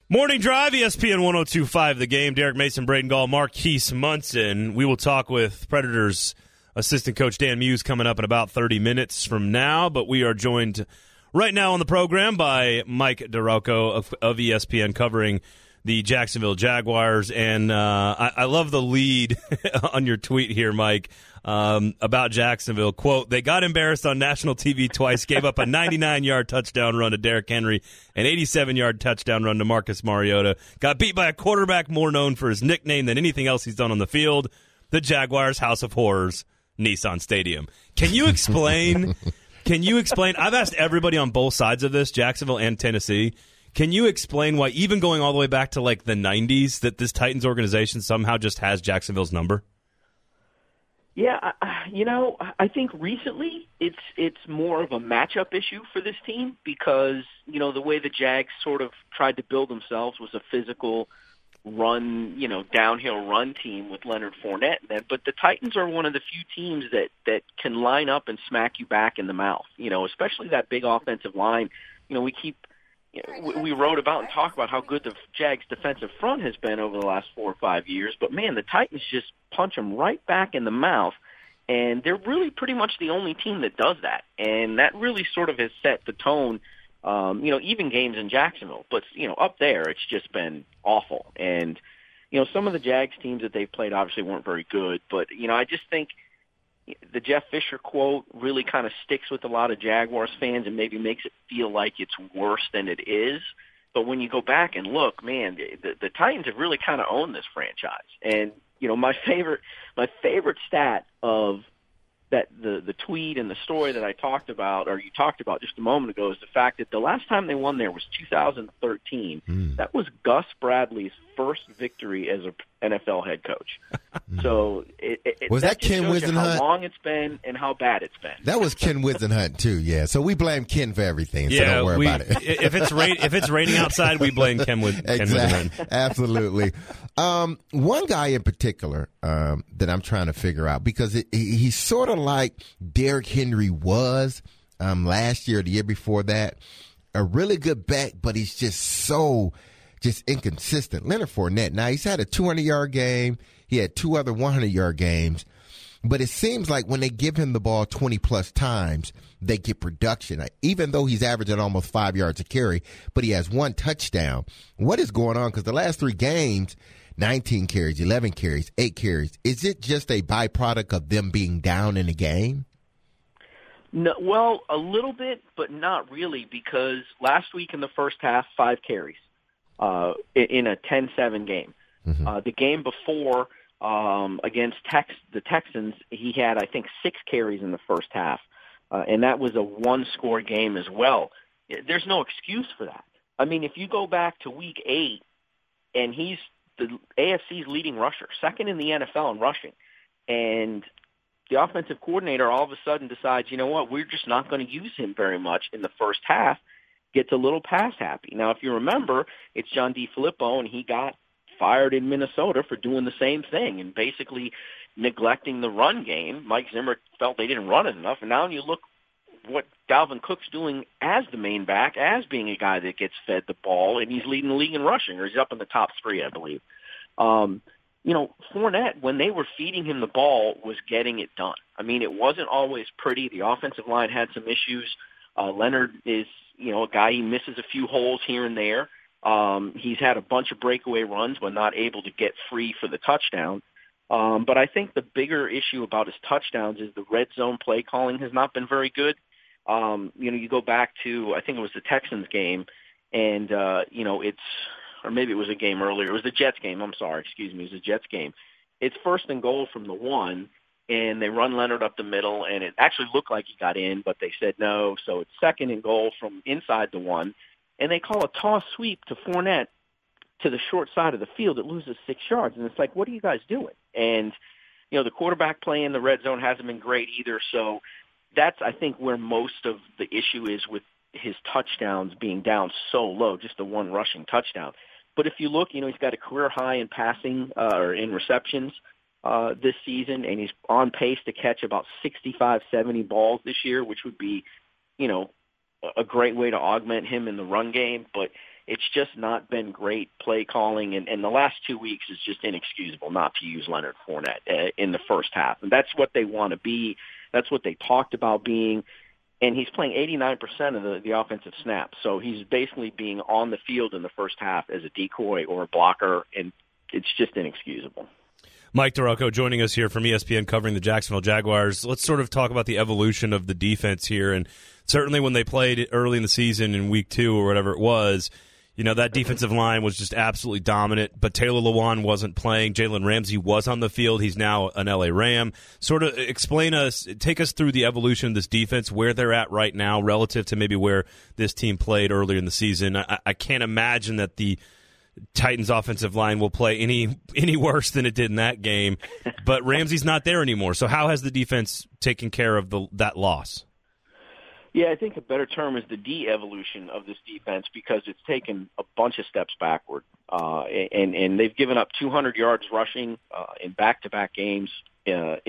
Morning Drive, ESPN 102.5 The Game. Derek Mason, Braden Gall, Marquise Munson. We will talk with Predators assistant coach Dan Muse coming up in about 30 minutes from now, but we are joined right now on the program by Mike DeRocco of ESPN covering the Jacksonville Jaguars. And I love the lead on your tweet here, Mike, about Jacksonville. Quote, they got embarrassed on national TV twice, gave up a 99-yard touchdown run to Derrick Henry, an 87-yard touchdown run to Marcus Mariota, got beat by a quarterback more known for his nickname than anything else he's done on the field, the Jaguars' House of Horrors, Nissan Stadium. Can you explain? I've asked everybody on both sides of this, Jacksonville and Tennessee. Can you explain why, even going all the way back to like the 90s, that this Titans organization somehow just has Jacksonville's number? Yeah, I think recently it's more of a matchup issue for this team because, the way the Jags sort of tried to build themselves was a physical run, downhill run team with Leonard Fournette. But the Titans are one of the few teams that can line up and smack you back in the mouth, especially that big offensive line. We wrote about and talked about how good the Jags' defensive front has been over the last 4 or 5 years, but man, the Titans just punch them right back in the mouth, and they're really pretty much the only team that does that, and that really sort of has set the tone. Even games in Jacksonville, but up there it's just been awful, and some of the Jags teams that they've played obviously weren't very good, but I just think the Jeff Fisher quote really kind of sticks with a lot of Jaguars fans and maybe makes it feel like it's worse than it is. But when you go back and look, man, the Titans have really kind of owned this franchise. And, my favorite stat of that the tweet and the story that I talked about, or you talked about just a moment ago, is the fact that the last time they won there was 2013. That was Gus Bradley's first victory as an NFL head coach. So was that Ken Wisenhunt? How long it's been and how bad it's been. That was Ken Wisenhunt too. Yeah. So we blame Ken for everything. So don't worry about it. If it's raining outside, we blame Ken Wisenhunt. Absolutely. One guy in particular that I'm trying to figure out, because he's sort of like Derrick Henry was last year, the year before that, a really good back, but he's just inconsistent. Leonard Fournette. Now, he's had a 200-yard game. He had 2 other 100-yard games. But it seems like when they give him the ball 20-plus times, they get production, even though he's averaging almost 5 yards a carry, but he has 1 touchdown. What is going on? Because the last 3 games, 19 carries, 11 carries, 8 carries. Is it just a byproduct of them being down in the game? No, well, a little bit, but not really, because last week in the first half, 5 carries in a 10-7 game. Mm-hmm. The game before against the Texans, he had, I think, 6 carries in the first half, and that was a 1-score game as well. There's no excuse for that. I mean, if you go back to Week 8, and he's the AFC's leading rusher, second in the NFL in rushing, and the offensive coordinator all of a sudden decides, you know what, we're just not going to use him very much in the first half, gets a little pass happy. Now, if you remember, it's John DeFilippo, and he got fired in Minnesota for doing the same thing and basically neglecting the run game. Mike Zimmer felt they didn't run it enough, and now you look what Dalvin Cook's doing as the main back, as being a guy that gets fed the ball, and he's leading the league in rushing, or he's up in the top 3, I believe. Fournette, when they were feeding him the ball, was getting it done. I mean, it wasn't always pretty. The offensive line had some issues. Leonard is, a guy, he misses a few holes here and there. He's had a bunch of breakaway runs but not able to get free for the touchdown. But I think the bigger issue about his touchdowns is the red zone play calling has not been very good. You go back to, I think it was the Texans game, and, or maybe it was a game earlier. It was the Jets game. I'm sorry. Excuse me. It was the Jets game. It's 1st and goal from the 1, and they run Leonard up the middle, and it actually looked like he got in, but they said no. So it's 2nd and goal from inside the 1, and they call a toss sweep to Fournette to the short side of the field. It loses 6 yards, and it's like, what are you guys doing? And, the quarterback play in the red zone hasn't been great either. So that's, I think, where most of the issue is with his touchdowns being down so low, just the 1 rushing touchdown. But if you look, he's got a career high in passing or in receptions this season, and he's on pace to catch about 65, 70 balls this year, which would be, a great way to augment him in the run game. But It's just not been great play calling, and the last 2 weeks is just inexcusable not to use Leonard Fournette in the first half. And that's what they want to be. That's what they talked about being. And he's playing 89% of the offensive snaps. So he's basically being on the field in the first half as a decoy or a blocker, and it's just inexcusable. Mike Taraco joining us here from ESPN covering the Jacksonville Jaguars. Let's sort of talk about the evolution of the defense here. And certainly when they played early in the season in week 2 or whatever it was, you know, that defensive line was just absolutely dominant, but Taylor Lewan wasn't playing. Jalen Ramsey was on the field. He's now an LA Ram. Sort of take us through the evolution of this defense, where they're at right now relative to maybe where this team played earlier in the season. I can't imagine that the Titans offensive line will play any worse than it did in that game, but Ramsey's not there anymore. So how has the defense taken care of that loss? Yeah, I think a better term is the de-evolution of this defense, because it's taken a bunch of steps backward. And they've given up 200 yards rushing in back-to-back games. They're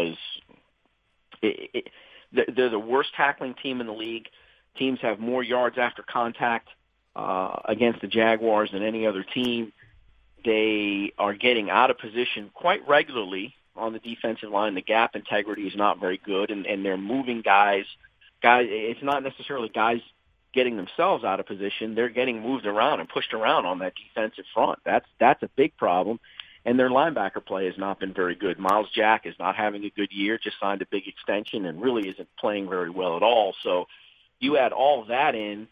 the worst tackling team in the league. Teams have more yards after contact against the Jaguars than any other team. They are getting out of position quite regularly on the defensive line. The gap integrity is not very good, and they're moving guys. It's not necessarily guys getting themselves out of position. They're getting moved around and pushed around on that defensive front. That's a big problem. And their linebacker play has not been very good. Miles Jack is not having a good year, just signed a big extension and really isn't playing very well at all. So you add all of that in,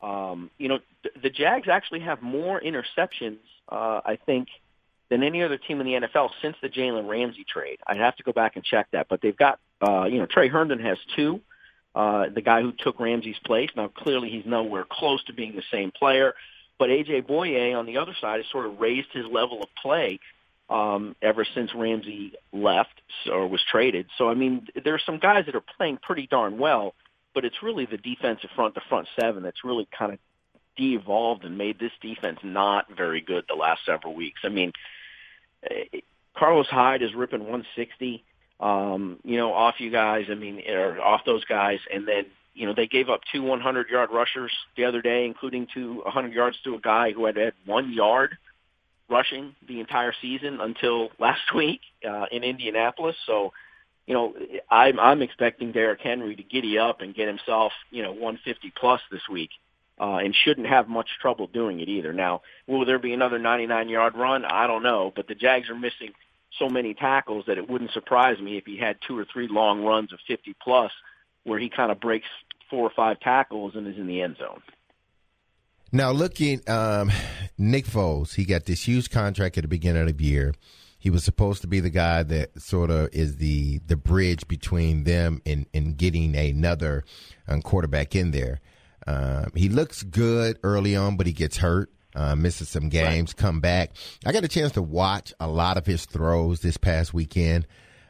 the Jags actually have more interceptions, I think, than any other team in the NFL since the Jalen Ramsey trade. I'd have to go back and check that. But they've got, Trey Herndon has 2. The guy who took Ramsey's place. Now, clearly he's nowhere close to being the same player, but A.J. Boye on the other side has sort of raised his level of play ever since Ramsey left or was traded. So, I mean, there are some guys that are playing pretty darn well, but it's really the defensive front, the front seven, that's really kind of de-evolved and made this defense not very good the last several weeks. I mean, Carlos Hyde is ripping 160. Off you guys, or off those guys. And then, they gave up 2 100-yard rushers the other day, including 100 yards to a guy who had 1 yard rushing the entire season until last week in Indianapolis. So, I'm expecting Derrick Henry to giddy up and get himself, 150 plus this week, and shouldn't have much trouble doing it either. Now, will there be another 99-yard run? I don't know, but the Jags are missing so many tackles that it wouldn't surprise me if he had 2 or 3 long runs of 50 plus where he kind of breaks 4 or 5 tackles and is in the end zone. Now looking, Nick Foles, he got this huge contract at the beginning of the year. He was supposed to be the guy that sort of is the bridge between them and getting another quarterback in there. He looks good early on, but he gets hurt. Misses some games, come back. I got a chance to watch a lot of his throws this past weekend.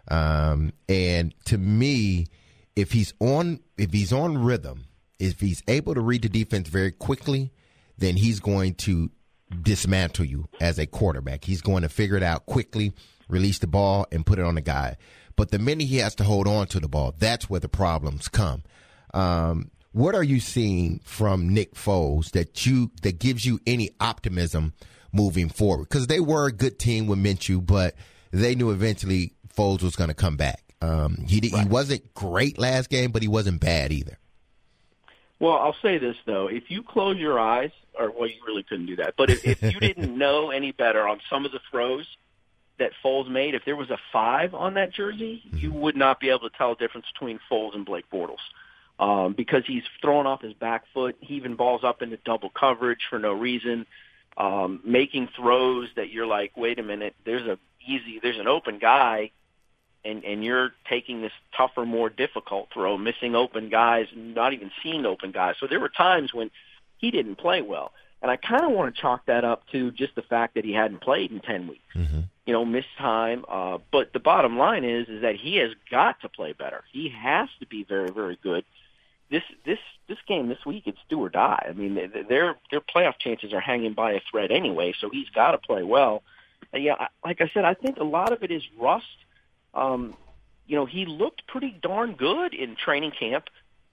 And to me, if he's on rhythm, if he's able to read the defense very quickly, then he's going to dismantle you as a quarterback. He's going to figure it out quickly, release the ball, and put it on the guy. But the minute he has to hold on to the ball, that's where the problems come. What are you seeing from Nick Foles that gives you any optimism moving forward? Because they were a good team with Minshew, but they knew eventually Foles was going to come back. He wasn't great last game, but he wasn't bad either. Well, I'll say this, though. If you close your eyes, you really couldn't do that, but if you didn't know any better on some of the throws that Foles made, if there was a 5 on that jersey, you would not be able to tell the difference between Foles and Blake Bortles. Because he's throwing off his back foot. He even balls up into double coverage for no reason, making throws that you're like, wait a minute, there's an open guy, and you're taking this tougher, more difficult throw, missing open guys, not even seeing open guys. So there were times when he didn't play well. And I kind of want to chalk that up to just the fact that he hadn't played in 10 weeks. Mm-hmm. Missed time. But the bottom line is that he has got to play better. He has to be very, very good. This game this week, it's do or die. I mean, their playoff chances are hanging by a thread anyway, so he's got to play well. And yeah, like I said, I think a lot of it is rust. He looked pretty darn good in training camp.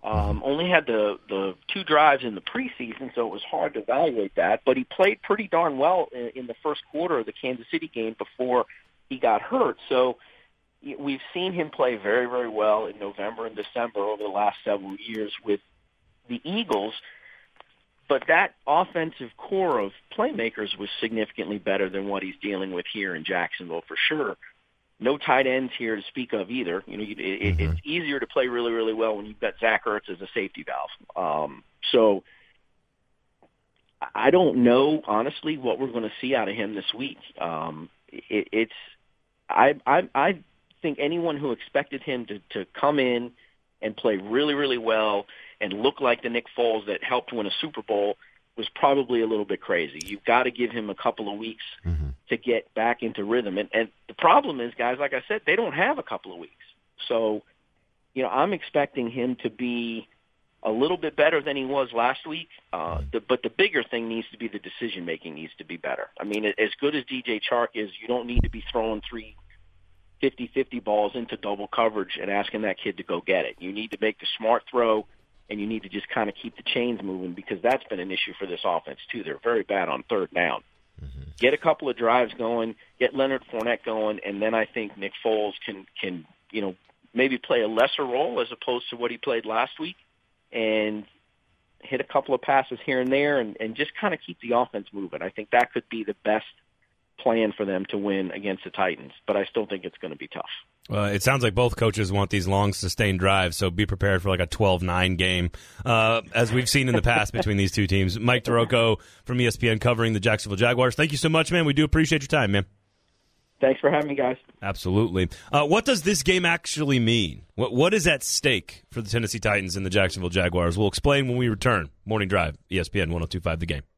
Only had the 2 drives in the preseason, so it was hard to evaluate that. But he played pretty darn well in the first quarter of the Kansas City game before he got hurt. So we've seen him play very, very well in November and December over the last several years with the Eagles. But that offensive core of playmakers was significantly better than what he's dealing with here in Jacksonville, for sure. No tight ends here to speak of either. It's easier to play really, really well when you've got Zach Ertz as a safety valve. So I don't know, honestly, what we're going to see out of him this week. I think anyone who expected him to come in and play really, really well and look like the Nick Foles that helped win a Super Bowl was probably a little bit crazy. You've got to give him a couple of weeks to get back into rhythm. And the problem is, guys, like I said, they don't have a couple of weeks. So, I'm expecting him to be a little bit better than he was last week. But the bigger thing needs to be the decision-making needs to be better. I mean, as good as DJ Chark is, you don't need to be throwing 3 50-50 balls into double coverage and asking that kid to go get it. You need to make the smart throw, and you need to just kind of keep the chains moving, because that's been an issue for this offense, too. They're very bad on third down. Get a couple of drives going, get Leonard Fournette going, and then I think Nick Foles can maybe play a lesser role as opposed to what he played last week, and hit a couple of passes here and there and just kind of keep the offense moving. I think that could be the best plan for them to win against the Titans, but I still think it's going to be tough. It sounds like both coaches want these long, sustained drives, so be prepared for like a 12-9 game, as we've seen in the past between these two teams. Mike Toroco from ESPN covering the Jacksonville Jaguars. Thank you so much, man. We do appreciate your time, man. Thanks for having me, guys. Absolutely. What does this game actually mean? What is at stake for the Tennessee Titans and the Jacksonville Jaguars? We'll explain when we return. Morning Drive, ESPN 102.5 The Game.